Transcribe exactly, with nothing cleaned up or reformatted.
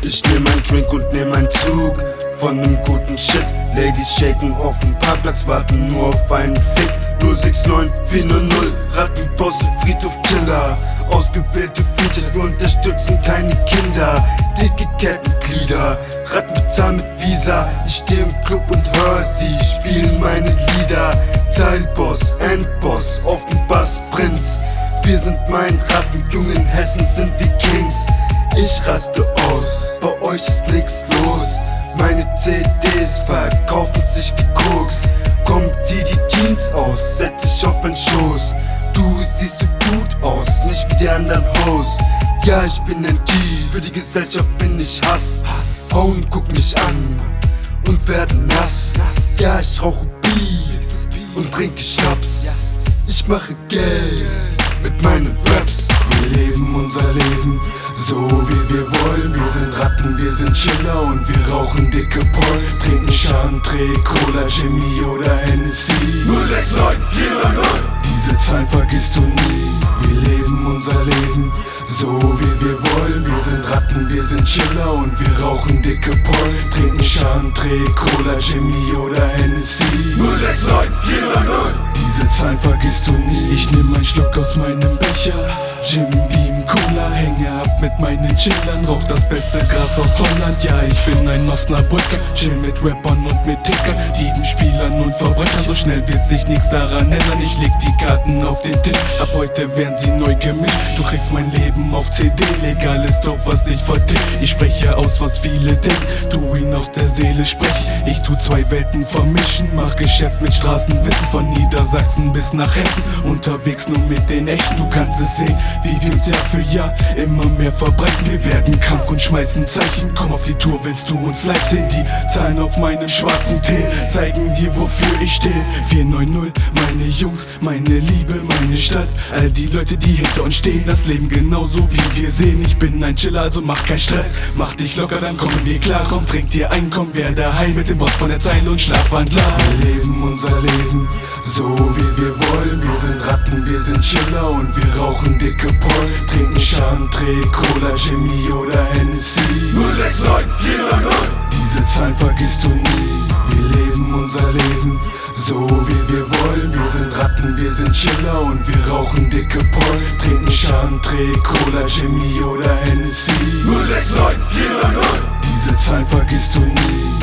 Ich nehm ein Drink und nehm ein Zug von nem guten Shit. Ladies shaken auf dem Parkplatz, warten nur auf einen Fick. null sechs neun vier null null, Rattenbosse, Friedhof, Chiller. Ausgewählte Features, wir unterstützen keine Kinder. Dicke Kettenglieder, Ratten bezahlen mit Visa. Ich steh im Club und hör sie spielen meine Lieder. Zeilboss, Endboss, auf dem Bass Prinz. Wir sind mein Ratten, Jungen Hessen sind wie Kings. Ich raste aus, bei euch ist nix los. Meine C Ds verkaufen sich wie Koks. Komm, zieh die Jeans aus, setz dich auf meinen Schoß. Du siehst so gut aus, nicht wie die anderen Hoes. Ja, ich bin ein G, für die Gesellschaft bin ich Hass. Frauen gucken mich an und werden nass. Ja, ich rauche Beef und trinke Schnaps. Ich mache Geld mit meinen Raps. Wir leben unser Leben so wie wir wollen. Wir sind Ratten, wir sind Chiller und wir rauchen dicke Poll. Trinken Chantre, Cola, Jimmy oder Hennessy. null sechs neun vier null null. Diese Zahlen vergisst du nie. Wir leben unser Leben so wie wir wollen. Wir sind Ratten, wir sind Chiller und wir rauchen dicke Poll. Trinken Chantre, Cola, Jimmy oder Hennessy. null sechs neun vier null null. Diese Zahlen vergisst du nie. Ich nehm einen Schluck aus meinem Becher, Jim Beam Cola, hänge ab mit meinen Chillern, rauch das beste Gras aus Holland. Ja, ich bin ein Osnabrücker, chill mit Rappern und mit Tickern, Dieben, Spielern und Verbrechern. So schnell wird sich nix daran ändern. Ich leg die Karten auf den Tisch, ab heute werden sie neu gemischt. Du kriegst mein Leben auf C D, legal ist doch was ich verdick. Ich spreche aus, was viele denken, tu ihn aus der Seele sprechen. Ich tu zwei Welten vermischen, mach Geschäft mit Straßenwissen. Von Niedersachsen bis nach Hessen, unterwegs nur mit den Echten. Du kannst es sehen, wie wir uns Jahr für Jahr immer mehr verbreiten. Wir werden krank und schmeißen Zeichen. Komm auf die Tour, willst du uns live sehen? Die Zahlen auf meinem schwarzen Tee zeigen dir, wofür ich stehe. vier neun null, meine Jungs, meine Liebe, meine Stadt. All die Leute, die hinter uns stehen, das Leben genauso wie wir sehen. Ich bin ein Chiller, also mach keinen Stress. Mach dich locker, dann kommen wir klar. Komm, trink dir ein, komm, wer daheim mit dem Boss von der Zeile und Schlafwandler. Wir leben unser Leben so wie wir wollen. Wir sind Ratten, wir sind Chiller und wir rauchen dicke Poll. Trinken Chantre, Cola, Jimmy oder Hennessy. null sechs neun vier null null. Diese Zahlen vergisst du nie. Wir leben unser Leben so wie wir wollen. Wir sind Ratten, wir sind Chiller und wir rauchen dicke Poll. Trinken Chantre, Cola, Jimmy oder Hennessy. null sechs neun vier null null. Diese Zahlen vergisst du nie.